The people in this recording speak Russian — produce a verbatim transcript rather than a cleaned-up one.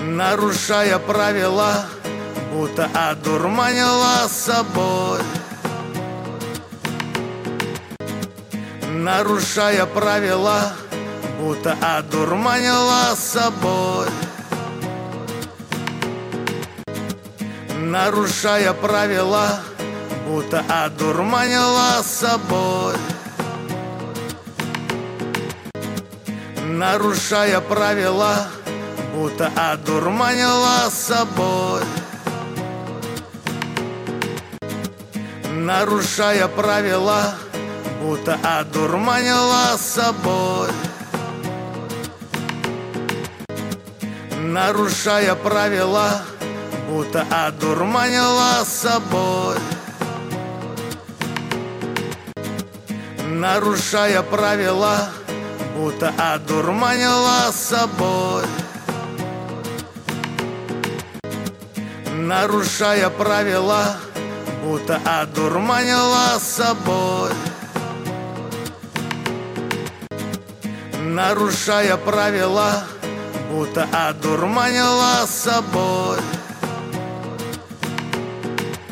нарушая правила, будто одурманила собой. Нарушая правила, будто одурманила собой. Нарушая правила, будто одурманила собой. Нарушая правила, будто одурманила собой. Нарушая правила, будто одурманила собой. Нарушая правила, будто одурманила собой. Нарушая правила, будто одурманила собой. Нарушая правила, будто одурманила собой. Нарушая правила, будто одурманила собой.